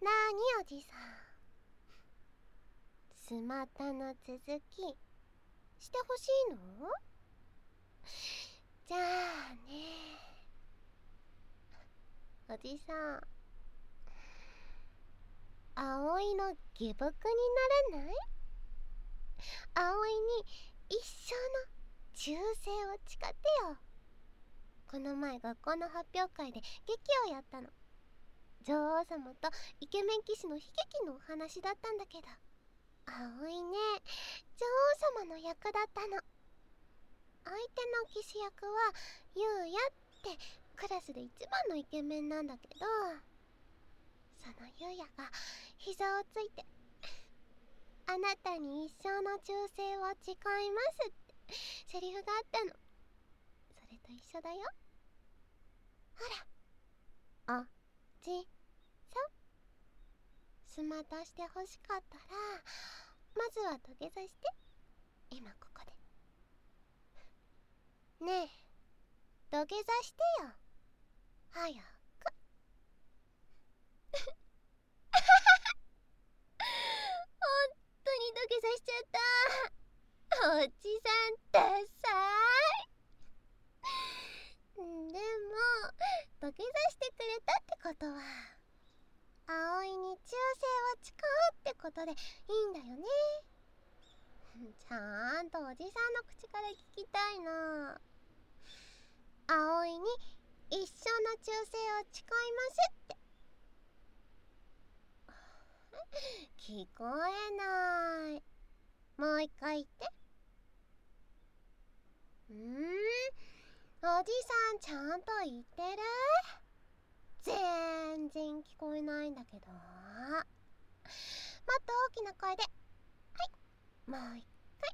なにおじさん、スマタの続きしてほしいの？じゃあね。おじさん、葵の下僕にならない？葵に一生の忠誠を誓ってよ。この前学校の発表会で劇をやったの。女王様とイケメン騎士の悲劇のお話だったんだけど、葵ね、女王様の役だったの。相手の騎士役はゆうやってクラスで一番のイケメンなんだけど、そのゆうやが膝をついてあなたに一生の忠誠を誓いますってセリフがあったの。それと一緒だよ。ほら、おじさん、スマタしてほしかったらまずは土下座して。今ここでねえ、土下座してよ、早く。本当に土下座しちゃった。おじさんダサい。でも土下座してくれたってことは葵に忠誠を誓うってことでいいんだよね。ちゃんとおじさんの口から聞きたいな。葵に一生の忠誠を誓いますって。聞こえない。もう一回言って。おじさんちゃんと言ってる？全然聞こえないんだけど。もっと大きな声で。はい、もう一回。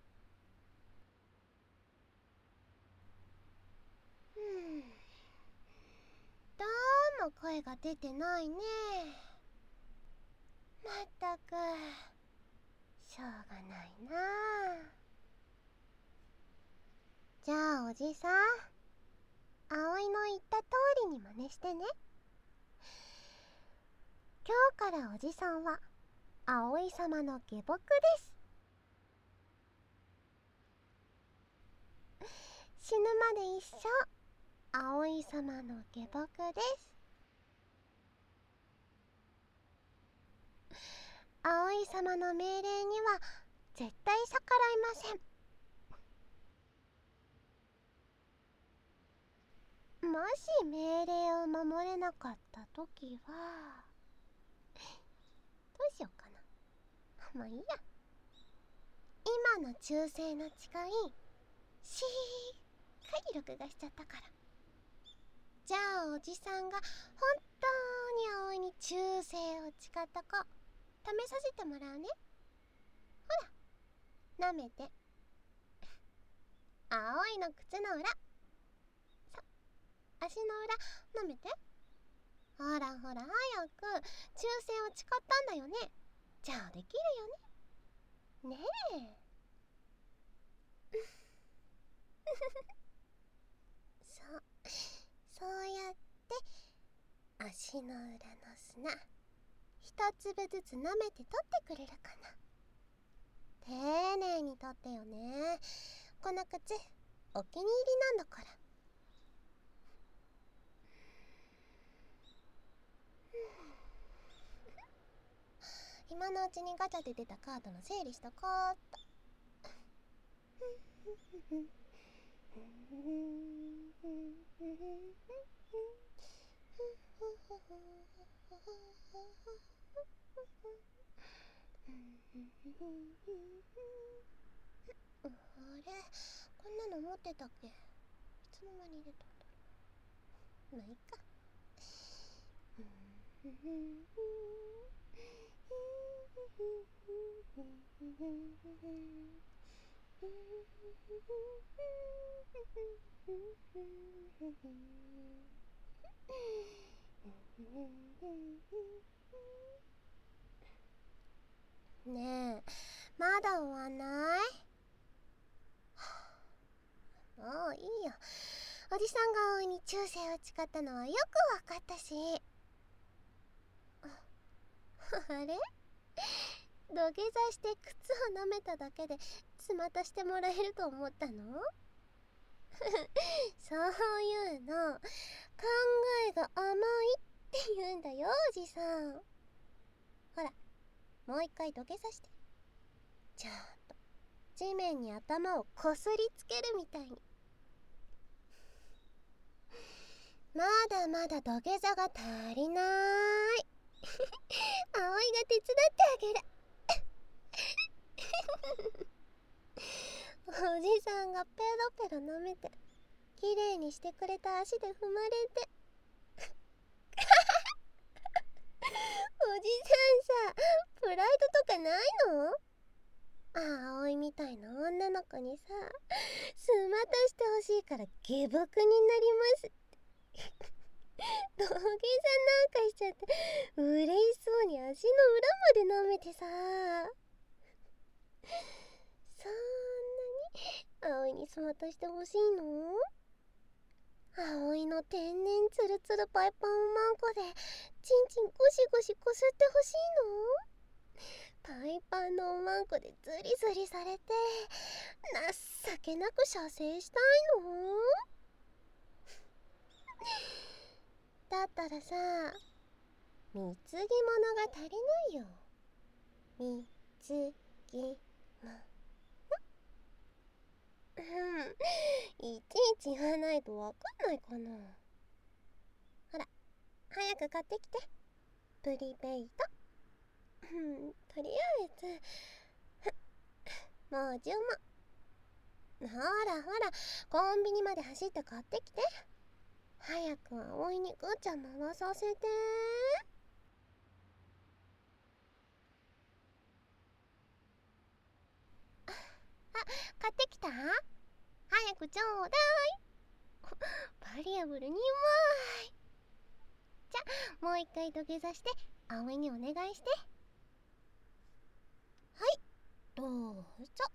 どうも声が出てないね。まったくしょうがないな。じゃあおじさん、葵の言った通りに真似してね。今日からおじさんは葵様の下僕です。死ぬまで一生葵様の下僕です。葵様の命令には絶対逆らいません。もし命令を守れなかった時はどうしようかな。もういいや。今の忠誠の誓いしっかり録画しちゃったから。じゃあおじさんが本当に葵に忠誠を誓ったか試させてもらうね。ほら、舐めて。葵の靴の裏、足の裏舐めて。ほらほら、早く忠誠を誓ったんだよね。じゃあできるよね。ねえ。そうやって足の裏の砂一粒ずつ舐めて取ってくれるかな。丁寧に取ってよね。この靴お気に入りなんだから。今のうちにガチャで出たカードの整理しとこうっと。あれ、こんなの持ってたっけ？いつの間に出たんだろう。まあいいか。ねえ、まだ終わんない？もういいよ。おじさんが葵に忠誠を誓ったのはよくわかったし。 あれ、土下座して靴を舐めただけでつまたしてもらえると思ったの？そういうの考えが甘いって言うんだよ、おじさん。ほら、もう一回土下座して。ちゃんと地面に頭をこすりつけるみたいに。まだまだ土下座が足りない。葵が手伝ってあげる。おじさんがペロペロ舐めてきれいにしてくれた足で踏まれて。おじさんさ、プライドとかないの？葵みたいな女の子にさ、すまたしてほしいから下僕になりますって土下座なんかしちゃって、嬉しそうに足の裏まで舐めてさ。そんなに葵にすまたしてほしいの？葵の天然ツルツルパイパンおまんこでチンチンゴシゴシこすってほしいの？パイパンのおまんこでズリズリされて情けなく射精したいの？だったらさ、貢ぎ物が足りないよ。貢ぎ物。いちいち言わないとわかんないかな。ほら、早く買ってきて。プリペイト。とりあえずもう10万。ほらほら、コンビニまで走って買ってきて。早く葵にぐーちゃん回させて。買ってきた？早くちょうだい。バリアブル2枚。じゃ、もう一回土下座して葵にお願いして。はい、どうぞ。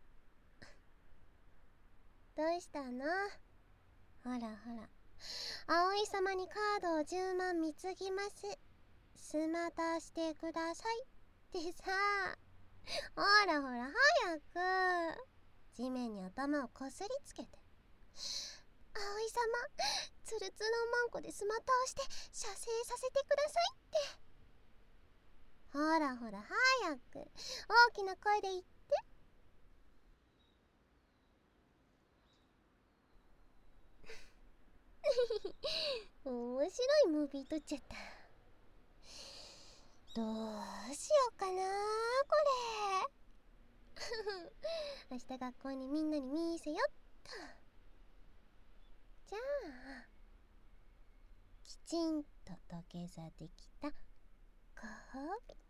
どうしたの？ほらほら、葵様にカードを10万貢ぎます。すまたしてくださいってさ。ほらほら、早く地面に頭をこすりつけて。葵様、ツルツルおまんこですまたをして射精させてくださいって。ほらほら、早く大きな声で言って。面白いムービー撮っちゃった。どうしようかな、これ。明日学校にみんなに見せよっと。じゃあ、きちんと土下座できたご褒美。